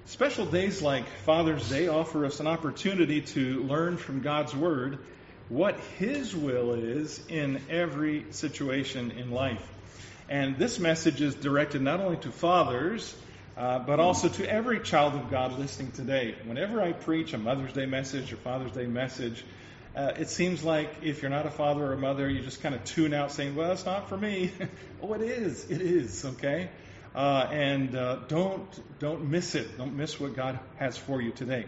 Special days like Father's Day offer us an opportunity to learn from God's Word what His will is in every situation in life. And this message is directed not only to fathers, but also to every child of God listening today. Whenever I preach a Mother's Day message or Father's Day message, it seems like if you're not a father or a mother, you just kind of tune out saying, well, it's not for me. Oh, it is, okay? And don't miss it. Don't miss what God has for you today.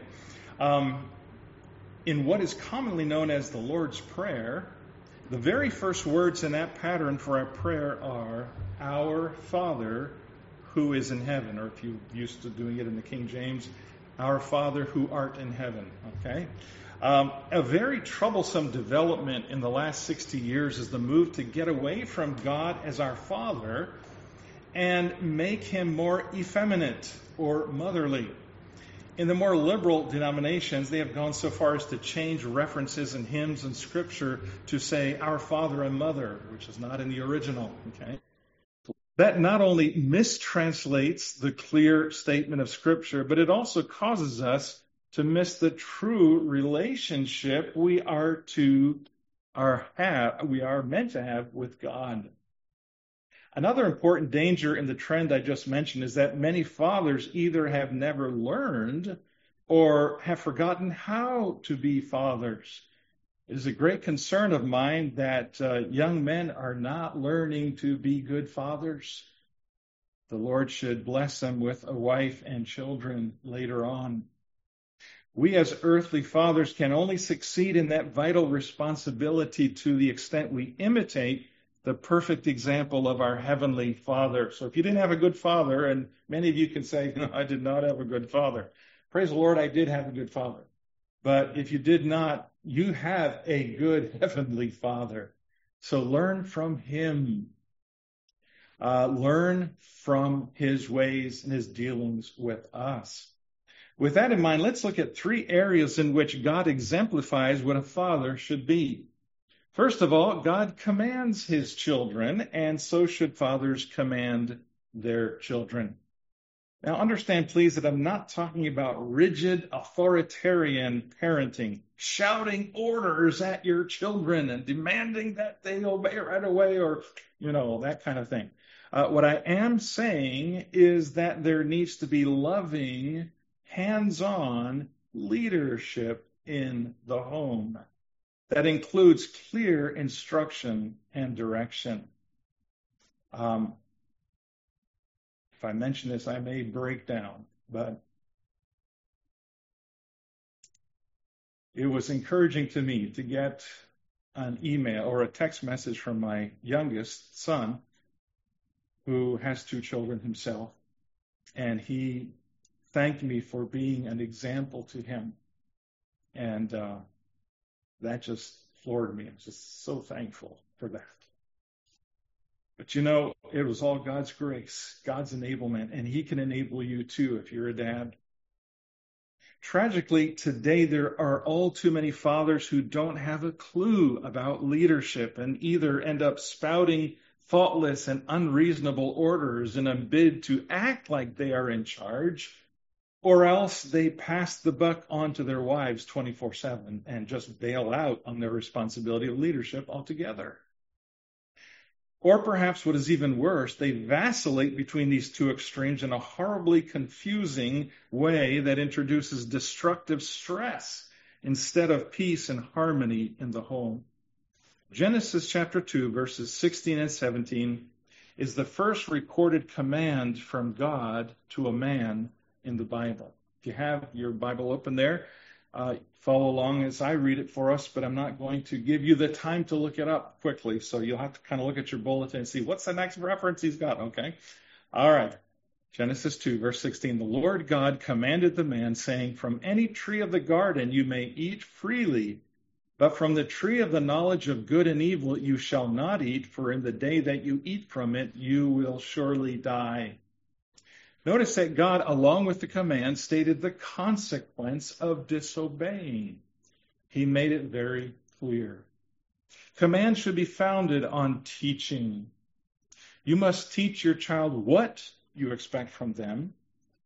In what is commonly known as the Lord's Prayer, the very first words in that pattern for our prayer are, Our Father who is in heaven, or if you're used to doing it in the King James, Our Father who art in heaven. Okay? A very troublesome development in the last 60 years is the move to get away from God as our Father and make Him more effeminate or motherly. In the more liberal denominations, they have gone so far as to change references in hymns and Scripture to say, Our Father and Mother, which is not in the original. Okay? That not only mistranslates the clear statement of Scripture, but it also causes us to miss the true relationship we are meant to have with God. Another important danger in the trend I just mentioned is that many fathers either have never learned or have forgotten how to be fathers. It is a great concern of mine that young men are not learning to be good fathers. The Lord should bless them with a wife and children later on. We as earthly fathers can only succeed in that vital responsibility to the extent we imitate the perfect example of our Heavenly Father. So if you didn't have a good father, and many of you can say, no, I did not have a good father. Praise the Lord, I did have a good father. But if you did not, you have a good Heavenly Father. So learn from Him. Learn from His ways and His dealings with us. With that in mind, let's look at three areas in which God exemplifies what a father should be. First of all, God commands His children, and so should fathers command their children. Now understand, please, that I'm not talking about rigid, authoritarian parenting, shouting orders at your children and demanding that they obey right away or, that kind of thing. What I am saying is that there needs to be loving, hands-on leadership in the home. That includes clear instruction and direction. If I mention this, I may break down, but it was encouraging to me to get an email or a text message from my youngest son, who has 2 children himself, and he thanked me for being an example to him. And that just floored me. I'm just so thankful for that. But it was all God's grace, God's enablement, and He can enable you too if you're a dad. Tragically, today there are all too many fathers who don't have a clue about leadership and either end up spouting thoughtless and unreasonable orders in a bid to act like they are in charge, or else they pass the buck on to their wives 24/7 and just bail out on their responsibility of leadership altogether. Or perhaps what is even worse, they vacillate between these two extremes in a horribly confusing way that introduces destructive stress instead of peace and harmony in the home. Genesis chapter 2, verses 16 and 17 is the first recorded command from God to a man in the Bible. If you have your Bible open there, follow along as I read it for us, but I'm not going to give you the time to look it up quickly, so you'll have to kind of look at your bulletin and see what's the next reference he's got, okay? All right. Genesis 2, verse 16. The Lord God commanded the man, saying, From any tree of the garden you may eat freely, but from the tree of the knowledge of good and evil you shall not eat, for in the day that you eat from it you will surely die. Notice that God, along with the command, stated the consequence of disobeying. He made it very clear. Commands should be founded on teaching. You must teach your child what you expect from them,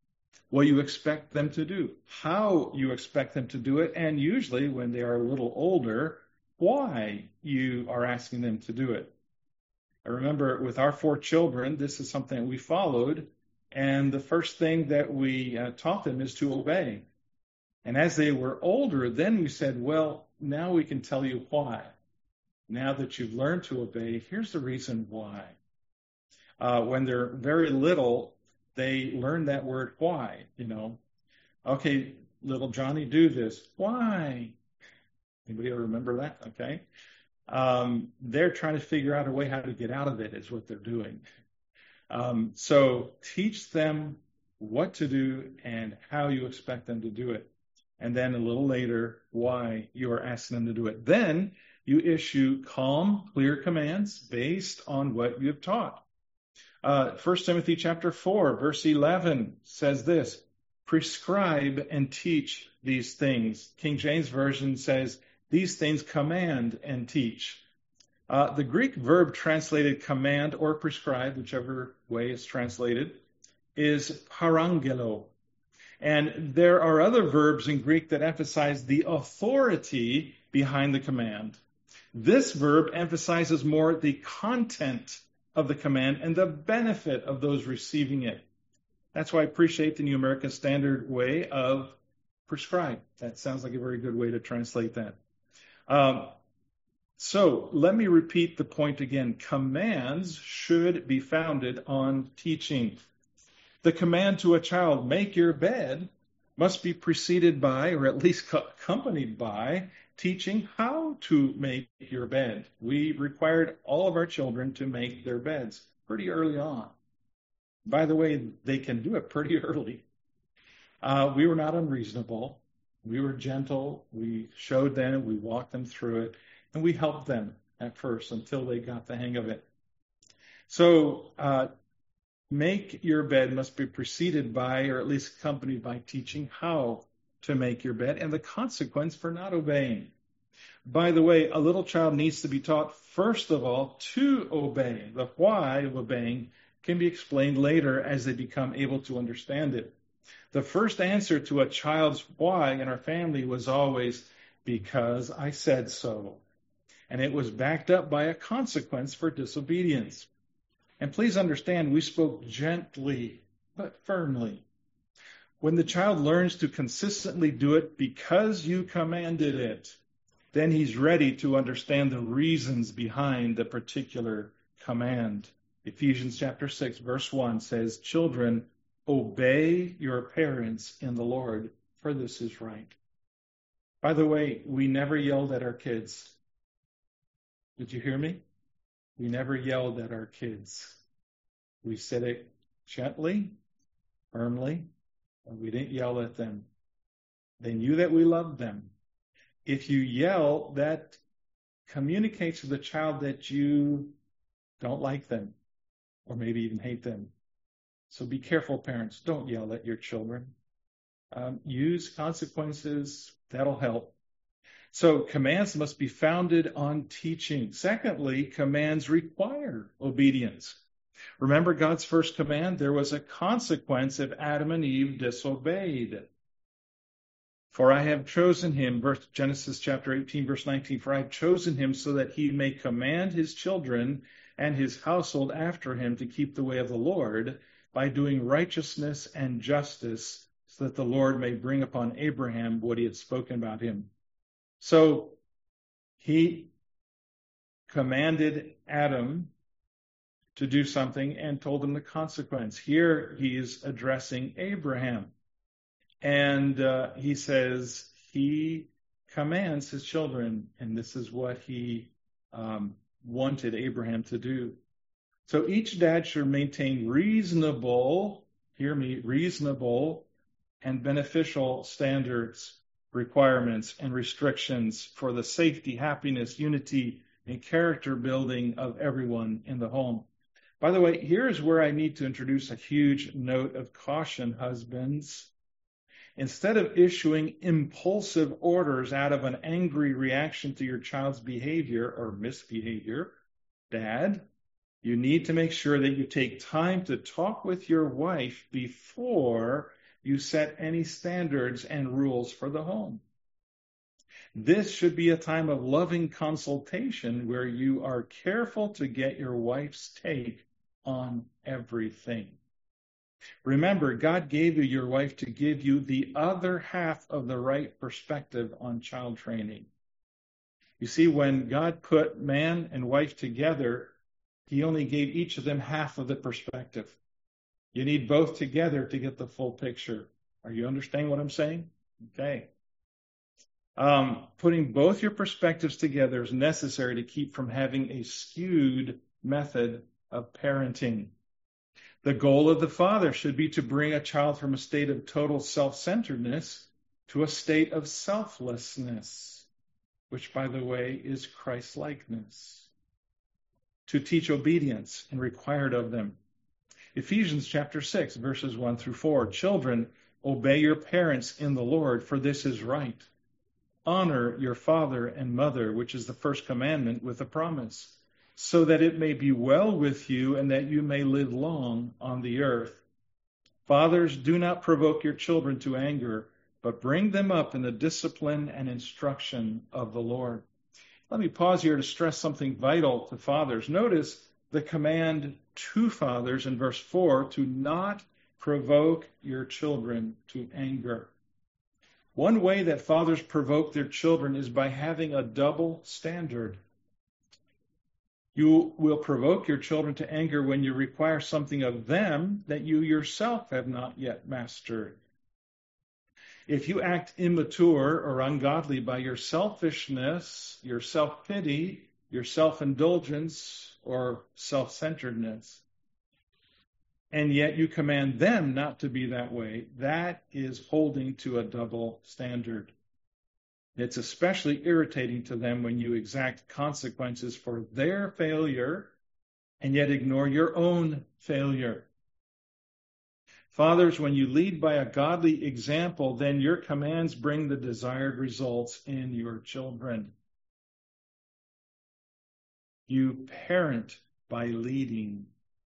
what you expect them to do, how you expect them to do it, and usually when they are a little older, why you are asking them to do it. I remember with our 4 children, this is something we followed, and the first thing that we taught them is to obey. And as they were older, then we said, well, now we can tell you why. Now that you've learned to obey, here's the reason why. When they're very little, they learn that word why, Okay, little Johnny, do this. Why? Anybody ever remember that? Okay. They're trying to figure out a way how to get out of it is what they're doing. So teach them what to do and how you expect them to do it. And then a little later, why you are asking them to do it. Then you issue calm, clear commands based on what you have taught. 1 Timothy chapter 4, verse 11 says this, prescribe and teach these things. King James Version says, these things command and teach. The Greek verb translated command or prescribe, whichever way it's translated, is parangelo. And there are other verbs in Greek that emphasize the authority behind the command. This verb emphasizes more the content of the command and the benefit of those receiving it. That's why I appreciate the New American Standard way of prescribe. That sounds like a very good way to translate that. So let me repeat the point again. Commands should be founded on teaching. The command to a child, make your bed, must be preceded by, or at least accompanied by, teaching how to make your bed. We required all of our children to make their beds pretty early on. By the way, they can do it pretty early. We were not unreasonable. We were gentle. We showed them, we walked them through it, and we helped them at first until they got the hang of it. So, make your bed must be preceded by, or at least accompanied by, teaching how to make your bed and the consequence for not obeying. By the way, a little child needs to be taught, first of all, to obey. The why of obeying can be explained later as they become able to understand it. The first answer to a child's why in our family was always, because I said so. And it was backed up by a consequence for disobedience. And please understand, we spoke gently but firmly. When the child learns to consistently do it because you commanded it, then he's ready to understand the reasons behind the particular command. Ephesians chapter 6, verse 1 says, children, obey your parents in the Lord, for this is right. By the way, we never yelled at our kids. Did you hear me? We never yelled at our kids. We said it gently, firmly, and we didn't yell at them. They knew that we loved them. If you yell, that communicates to the child that you don't like them, or maybe even hate them. So be careful, parents. Don't yell at your children. Use consequences. That'll help. So commands must be founded on teaching. Secondly, commands require obedience. Remember God's first command? There was a consequence if Adam and Eve disobeyed. For I have chosen him, Genesis chapter 18, verse 19, for I have chosen him so that he may command his children and his household after him to keep the way of the Lord by doing righteousness and justice, so that the Lord may bring upon Abraham what he had spoken about him. So he commanded Adam to do something and told him the consequence. Here he is addressing Abraham. And he says he commands his children, and this is what he wanted Abraham to do. So each dad should maintain reasonable, hear me, reasonable and beneficial standards, requirements, and restrictions for the safety, happiness, unity, and character building of everyone in the home. By the way, here's where I need to introduce a huge note of caution, husbands. Instead of issuing impulsive orders out of an angry reaction to your child's behavior or misbehavior, Dad, you need to make sure that you take time to talk with your wife before you set any standards and rules for the home. This should be a time of loving consultation where you are careful to get your wife's take on everything. Remember, God gave you your wife to give you the other half of the right perspective on child training. You see, when God put man and wife together, he only gave each of them half of the perspective. You need both together to get the full picture. Are you understanding what I'm saying? Okay. Putting both your perspectives together is necessary to keep from having a skewed method of parenting. The goal of the father should be to bring a child from a state of total self-centeredness to a state of selflessness, which, by the way, is Christ-likeness. To teach obedience and required of them. Ephesians chapter 6, verses 1 through 4. Children, obey your parents in the Lord, for this is right. Honor your father and mother, which is the first commandment with a promise, so that it may be well with you and that you may live long on the earth. Fathers, do not provoke your children to anger, but bring them up in the discipline and instruction of the Lord. Let me pause here to stress something vital to fathers. Notice the command to fathers in verse 4 to not provoke your children to anger. One way that fathers provoke their children is by having a double standard. You will provoke your children to anger when you require something of them that you yourself have not yet mastered. If you act immature or ungodly by your selfishness, your self-pity, your self-indulgence, or self-centeredness, and yet you command them not to be that way, that is holding to a double standard. It's especially irritating to them when you exact consequences for their failure and yet ignore your own failure. Fathers, when you lead by a godly example, then your commands bring the desired results in your children. You parent by leading.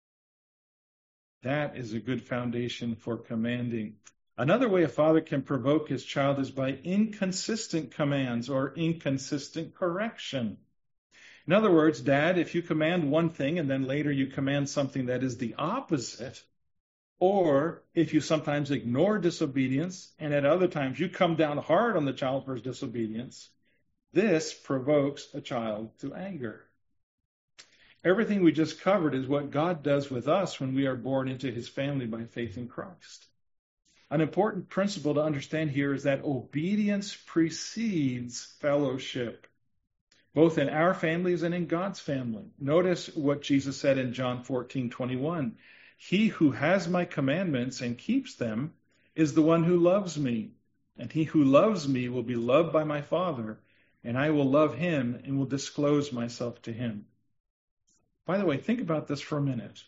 That is a good foundation for commanding. Another way a father can provoke his child is by inconsistent commands or inconsistent correction. In other words, Dad, if you command one thing and then later you command something that is the opposite, or if you sometimes ignore disobedience and at other times you come down hard on the child for his disobedience, this provokes a child to anger. Everything we just covered is what God does with us when we are born into his family by faith in Christ. An important principle to understand here is that obedience precedes fellowship, both in our families and in God's family. Notice what Jesus said in John 14:21. He who has my commandments and keeps them is the one who loves me, and he who loves me will be loved by my Father, and I will love him and will disclose myself to him. By the way, think about this for a minute.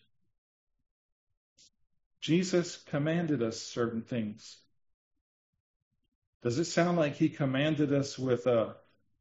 Jesus commanded us certain things. Does it sound like he commanded us with a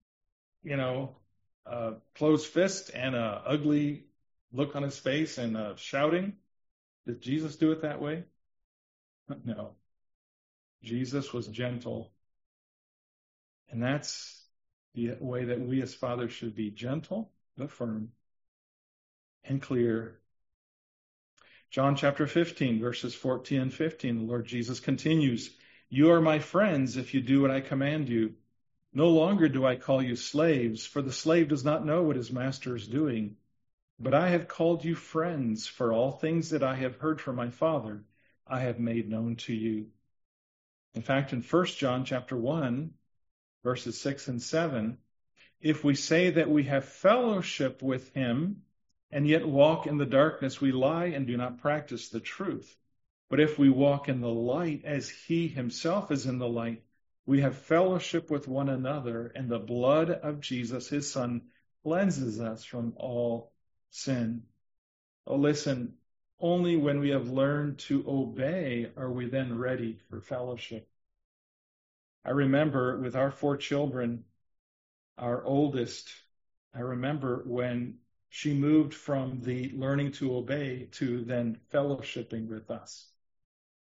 closed fist and a ugly look on his face and shouting? Did Jesus do it that way? No. Jesus was gentle. And that's the way that we as fathers should be, gentle but firm and clear. John chapter 15, verses 14 and 15, the Lord Jesus continues, "You are my friends if you do what I command you. No longer do I call you slaves, for the slave does not know what his master is doing. But I have called you friends, for all things that I have heard from my Father, I have made known to you." In fact, in 1 John chapter 1, verses 6 and 7, if we say that we have fellowship with him and yet walk in the darkness, we lie and do not practice the truth. But if we walk in the light as he himself is in the light, we have fellowship with one another, and the blood of Jesus, his Son, cleanses us from all sin. Oh, listen, only when we have learned to obey are we then ready for fellowship. I remember with our 4 children, our oldest, I remember when she moved from the learning to obey to then fellowshipping with us.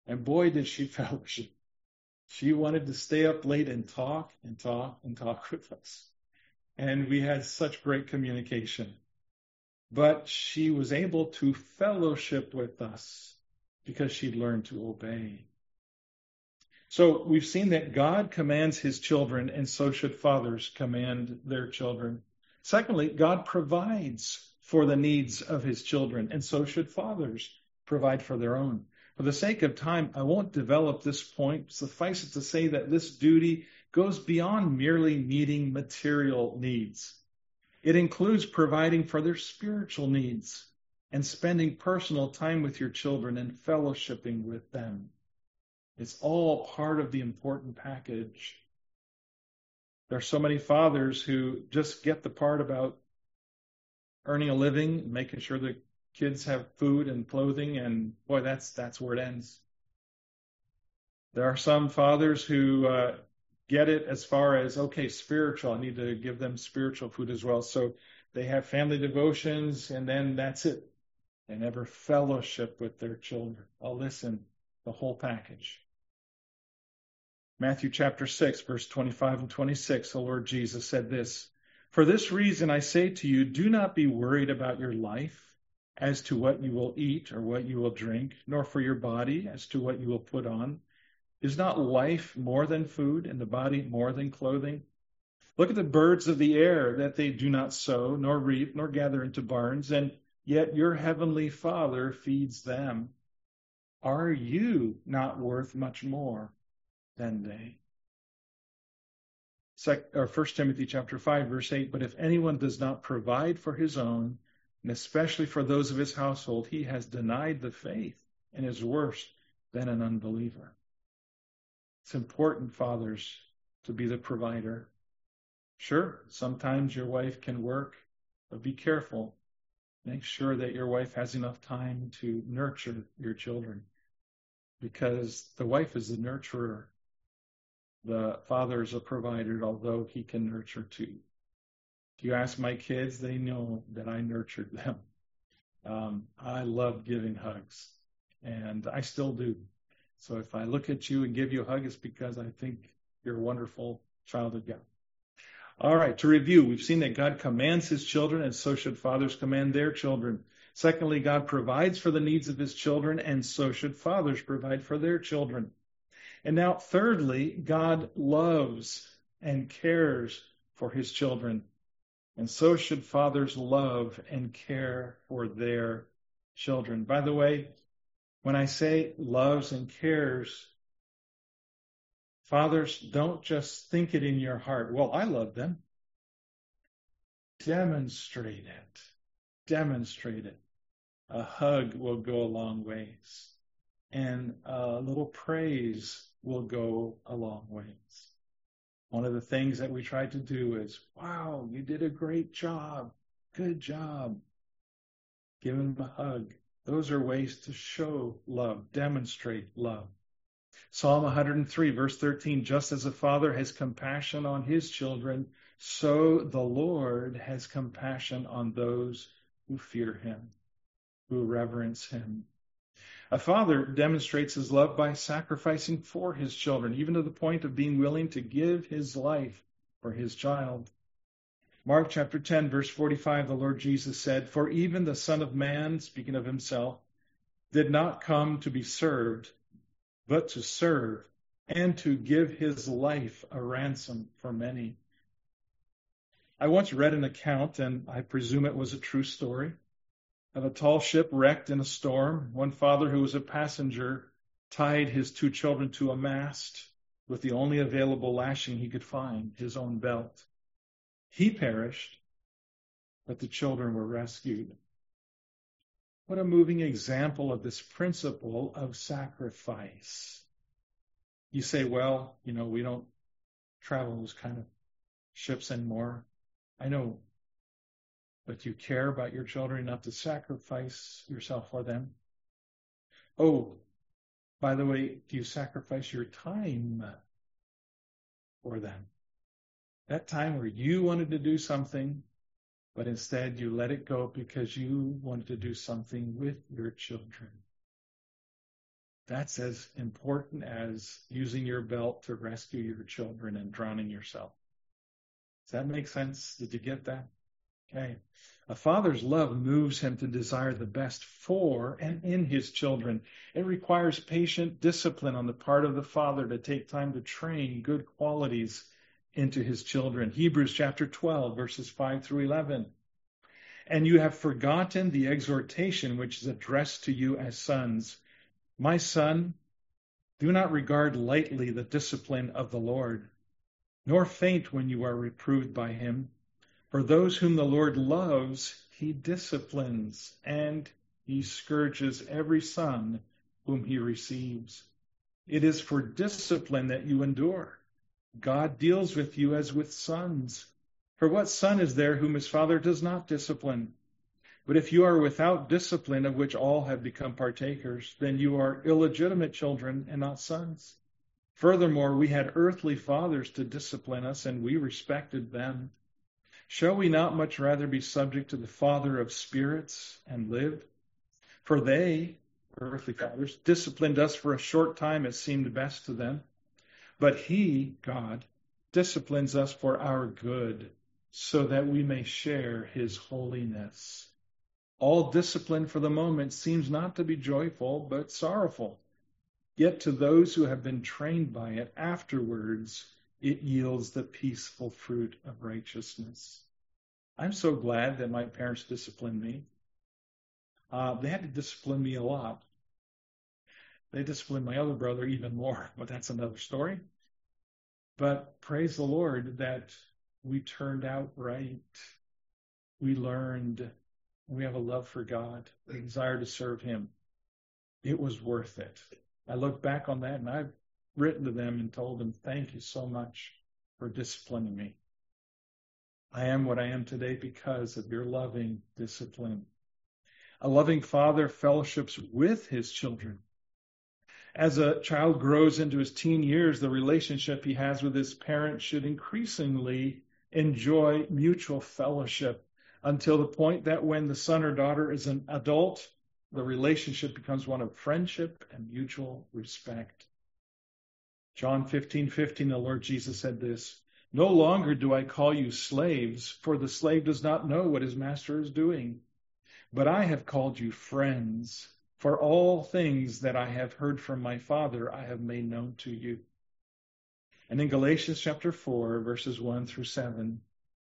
And boy, did she fellowship. She wanted to stay up late and talk and talk and talk with us. And we had such great communication. But she was able to fellowship with us because she learned to obey. So we've seen that God commands his children, and so should fathers command their children. Secondly, God provides for the needs of his children, and so should fathers provide for their own. For the sake of time, I won't develop this point. Suffice it to say that this duty goes beyond merely meeting material needs. It includes providing for their spiritual needs and spending personal time with your children and fellowshipping with them. It's all part of the important package. There are so many fathers who just get the part about earning a living, making sure the kids have food and clothing, and boy, that's where it ends. There are some fathers who get it as far as, okay, spiritual. I need to give them spiritual food as well. So they have family devotions, and then that's it. They never fellowship with their children. Oh, listen, the whole package. Matthew chapter 6, verse 25 and 26, the Lord Jesus said this, "For this reason I say to you, do not be worried about your life as to what you will eat or what you will drink, nor for your body as to what you will put on. Is not life more than food, and the body more than clothing? Look at the birds of the air, that they do not sow, nor reap, nor gather into barns, and yet your heavenly Father feeds them. Are you not worth much more than they?" 1 Timothy chapter 5, verse 8, "But if anyone does not provide for his own, and especially for those of his household, he has denied the faith and is worse than an unbeliever." It's important, fathers, to be the provider. Sure, sometimes your wife can work, but be careful. Make sure that your wife has enough time to nurture your children, because the wife is the nurturer. The father is a provider, although he can nurture too. If you ask my kids, they know that I nurtured them. I love giving hugs, and I still do. So if I look at you and give you a hug, it's because I think you're a wonderful child of God. All right, to review, we've seen that God commands his children, and so should fathers command their children. Secondly, God provides for the needs of his children, and so should fathers provide for their children. And now, thirdly, God loves and cares for his children, and so should fathers love and care for their children. By the way, when I say loves and cares, fathers, don't just think it in your heart. Well, I love them. Demonstrate it. Demonstrate it. A hug will go a long ways, and a little praise will go a long ways. One of the things that we try to do is, "Wow, you did a great job. Good job." Give them a hug. Those are ways to show love, demonstrate love. Psalm 103, verse 13, "Just as a father has compassion on his children, so the Lord has compassion on those who fear him, who reverence him." A father demonstrates his love by sacrificing for his children, even to the point of being willing to give his life for his child. Mark chapter 10, verse 45, the Lord Jesus said, "For even the Son of Man," speaking of himself, "did not come to be served, but to serve, and to give his life a ransom for many." I once read an account, and I presume it was a true story, of a tall ship wrecked in a storm. One father who was a passenger tied his two children to a mast with the only available lashing he could find, his own belt. He perished, but the children were rescued. What a moving example of this principle of sacrifice. You say, "Well, we don't travel those kind of ships anymore." I know, but you care about your children enough to sacrifice yourself for them. Oh, by the way, do you sacrifice your time for them? That time where you wanted to do something, but instead you let it go because you wanted to do something with your children. That's as important as using your belt to rescue your children and drowning yourself. Does that make sense? Did you get that? Okay. A father's love moves him to desire the best for and in his children. It requires patient discipline on the part of the father to take time to train good qualities into his children. Hebrews chapter 12, verses 5 through 11. And you have forgotten the exhortation which is addressed to you as sons. My son, do not regard lightly the discipline of the Lord, nor faint when you are reproved by him. For those whom the Lord loves, he disciplines, and he scourges every son whom he receives. It is for discipline that you endure. God deals with you as with sons. For what son is there whom his father does not discipline? But if you are without discipline, of which all have become partakers, then you are illegitimate children and not sons. Furthermore, we had earthly fathers to discipline us, and we respected them. Shall we not much rather be subject to the Father of spirits and live? For they, earthly fathers, disciplined us for a short time as seemed best to them. But he, God, disciplines us for our good, so that we may share his holiness. All discipline for the moment seems not to be joyful, but sorrowful. Yet to those who have been trained by it, afterwards it yields the peaceful fruit of righteousness. I'm so glad that my parents disciplined me. They had to discipline me a lot. They disciplined my other brother even more, but that's another story. But praise the Lord that we turned out right. We learned. We have a love for God, a desire to serve him. It was worth it. I look back on that and I've written to them and told them, thank you so much for disciplining me. I am what I am today because of your loving discipline. A loving father fellowships with his children. As a child grows into his teen years, the relationship he has with his parents should increasingly enjoy mutual fellowship until the point that when the son or daughter is an adult, the relationship becomes one of friendship and mutual respect. John 15:15, the Lord Jesus said this, "No longer do I call you slaves, for the slave does not know what his master is doing. But I have called you friends, for all things that I have heard from my Father I have made known to you." And in Galatians chapter 4, verses 1 through 7,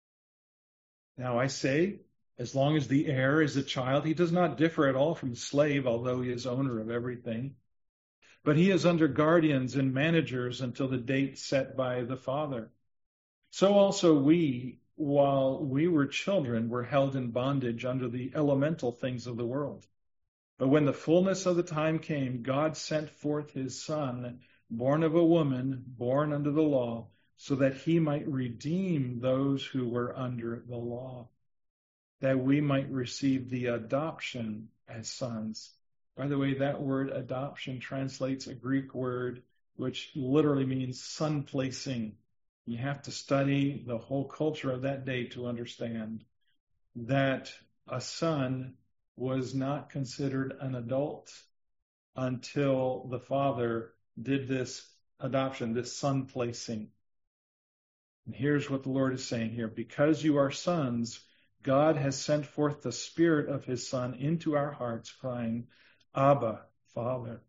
now I say, as long as the heir is a child, he does not differ at all from a slave, although he is owner of everything. But he is under guardians and managers until the date set by the Father. So also we, while we were children, were held in bondage under the elemental things of the world. But when the fullness of the time came, God sent forth his Son, born of a woman, born under the law, so that he might redeem those who were under the law, that we might receive the adoption as sons. By the way, that word adoption translates a Greek word which literally means son placing. You have to study the whole culture of that day to understand that a son was not considered an adult until the father did this adoption, this son placing. And here's what the Lord is saying here. Because you are sons, God has sent forth the Spirit of his Son into our hearts, crying, Abba, Father.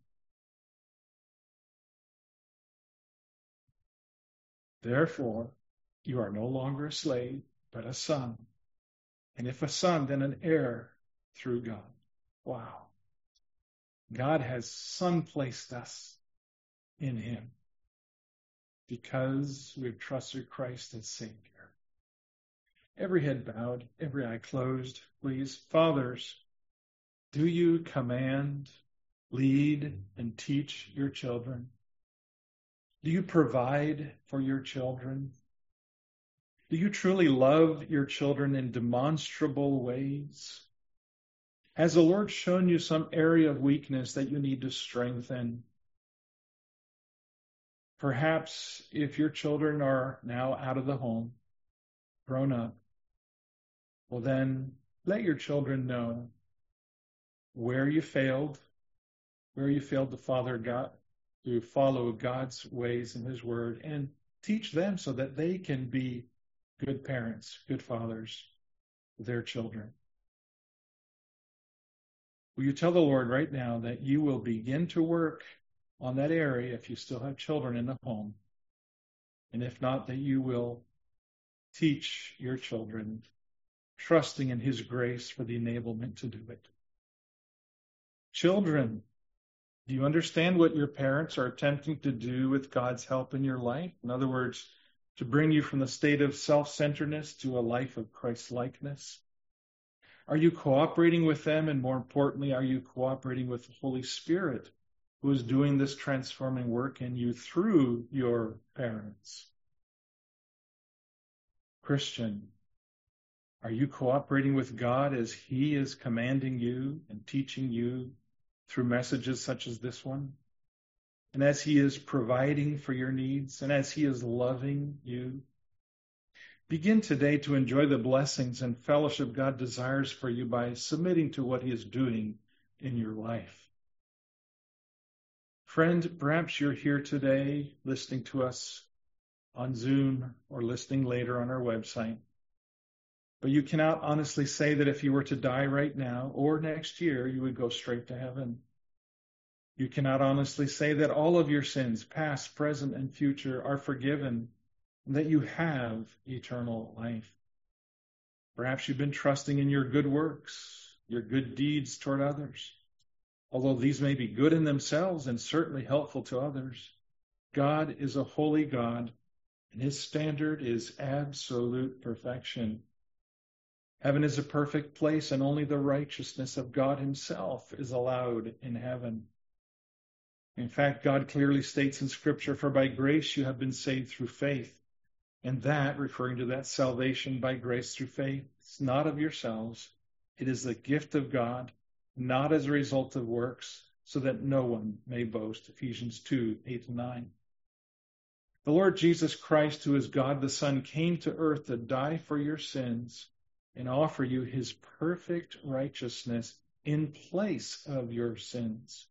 Therefore, you are no longer a slave, but a son. And if a son, then an heir through God. Wow. God has son placed us in him because we've trusted Christ as Savior. Every head bowed, every eye closed, please. Fathers, do you command, lead, and teach your children? Do you provide for your children? Do you truly love your children in demonstrable ways? Has the Lord shown you some area of weakness that you need to strengthen? Perhaps if your children are now out of the home, grown up, well then let your children know where you failed, where you failed to follow God's ways and his word, and teach them so that they can be good parents, good fathers to their children. Will you tell the Lord right now that you will begin to work on that area if you still have children in the home? And if not, that you will teach your children, trusting in his grace for the enablement to do it. Children, do you understand what your parents are attempting to do with God's help in your life? In other words, to bring you from the state of self-centeredness to a life of Christ-likeness? Are you cooperating with them? And more importantly, are you cooperating with the Holy Spirit, who is doing this transforming work in you through your parents? Christian, are you cooperating with God as he is commanding you and teaching you through messages such as this one? And as he is providing for your needs, and as he is loving you? Begin today to enjoy the blessings and fellowship God desires for you by submitting to what he is doing in your life. Friend, perhaps you're here today listening to us on Zoom or listening later on our website. But you cannot honestly say that if you were to die right now or next year, you would go straight to heaven. You cannot honestly say that all of your sins, past, present, and future, are forgiven, and that you have eternal life. Perhaps you've been trusting in your good works, your good deeds toward others. Although these may be good in themselves and certainly helpful to others, God is a holy God, and his standard is absolute perfection. Heaven is a perfect place, and only the righteousness of God himself is allowed in heaven. In fact, God clearly states in Scripture, "For by grace you have been saved through faith." And that, referring to that salvation by grace through faith, is not of yourselves. It is the gift of God, not as a result of works, so that no one may boast. Ephesians 2:8-9. The Lord Jesus Christ, who is God the Son, came to earth to die for your sins and offer you his perfect righteousness in place of your sins.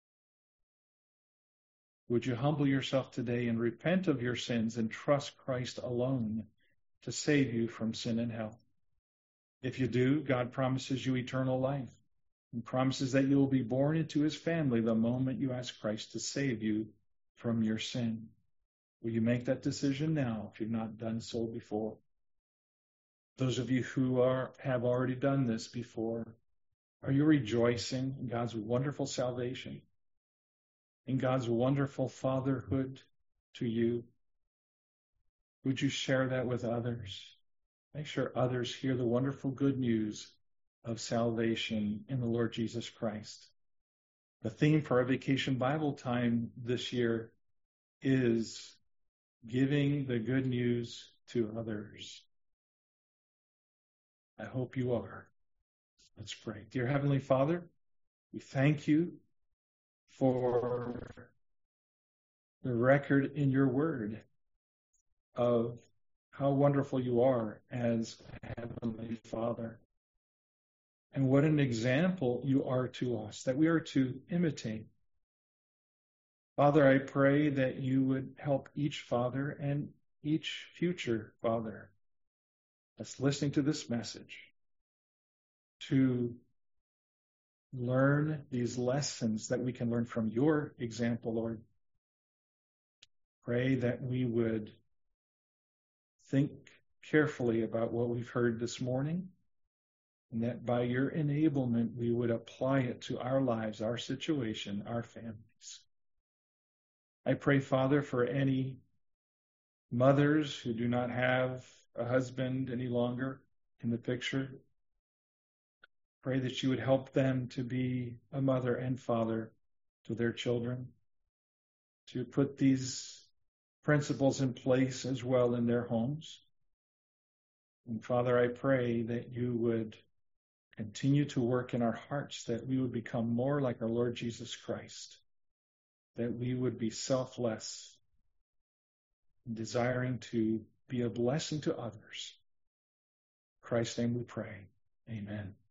Would you humble yourself today and repent of your sins and trust Christ alone to save you from sin and hell? If you do, God promises you eternal life and promises that you will be born into his family the moment you ask Christ to save you from your sin. Will you make that decision now if you've not done so before? Those of you who have already done this before, are you rejoicing in God's wonderful salvation, in God's wonderful fatherhood to you? Would you share that with others? Make sure others hear the wonderful good news of salvation in the Lord Jesus Christ. The theme for our Vacation Bible Time this year is giving the good news to others. I hope you are. Let's pray. Dear Heavenly Father, we thank you for the record in your word of how wonderful you are as Heavenly Father. And what an example you are to us, that we are to imitate. Father, I pray that you would help each father and each future father that's listening to this message to learn these lessons that we can learn from your example, Lord. Pray that we would think carefully about what we've heard this morning, and that by your enablement we would apply it to our lives, our situation, our families. I pray, Father, for any mothers who do not have a husband any longer in the picture. Pray that you would help them to be a mother and father to their children, to put these principles in place as well in their homes. And Father, I pray that you would continue to work in our hearts, that we would become more like our Lord Jesus Christ, that we would be selfless, desiring to be a blessing to others. In Christ's name we pray. Amen.